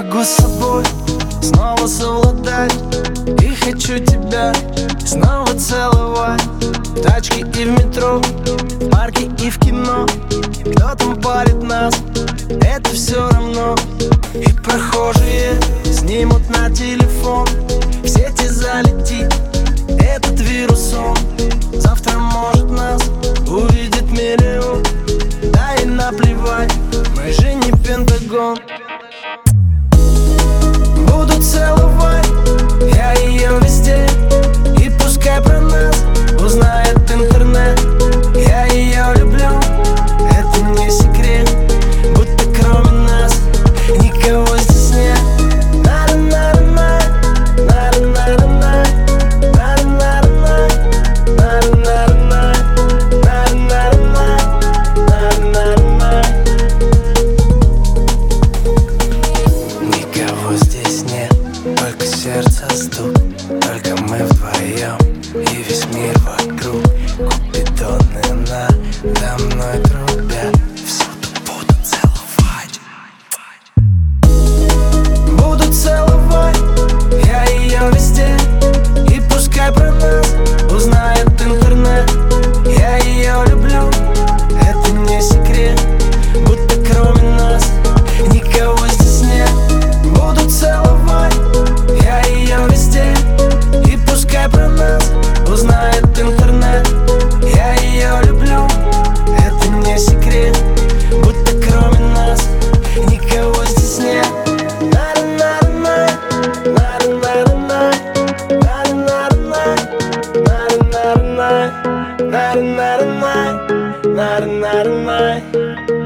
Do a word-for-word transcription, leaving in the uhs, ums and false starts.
могу с собой снова совладать, и хочу тебя снова целовать. В тачке и в метро, в парке и в кино. Кто там палит нас, это все равно. И прохожие снимут на телефон, в сети залетит этот вирус он. Завтра может нас увидит миллион. Да и наплевать, мы же не Пентагон. Буду целовать я ее везде, и пускай про нас узнает интернет. Я ее люблю, это не секрет, будто кроме нас никого здесь нет. Никого здесь нет, только сердце стук, только мы вдвоем и весь мир вокруг. Купидоны надо мной трубят, всюду буду целовать. Буду целовать я ее везде, и пускай про нас узнает интернет. Я ее люблю, это не секрет, будто кроме нас никого здесь нет. Буду целовать я ее везде, и пускай про нас узнает интернет. Я ее люблю, это не секрет, будто кроме нас никого здесь нет. Not a night, not a night.